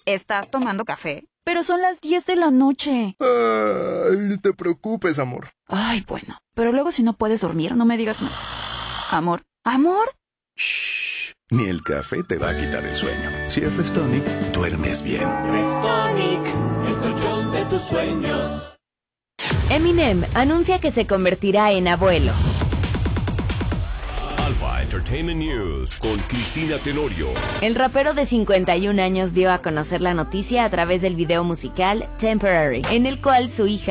¿Estás tomando café? Pero son las 10 de la noche. Ay, no te preocupes, amor. Ay, bueno. Pero luego si no puedes dormir, no me digas nada. Amor. ¿Amor? Shh. Ni el café te va a quitar el sueño. Si es Restonic, duermes bien. Restonic, el colchón de tus sueños. Eminem anuncia que se convertirá en abuelo. Alpha Entertainment News con Cristina Tenorio. El rapero de 51 años dio a conocer la noticia a través del video musical Temporary, en el cual su hija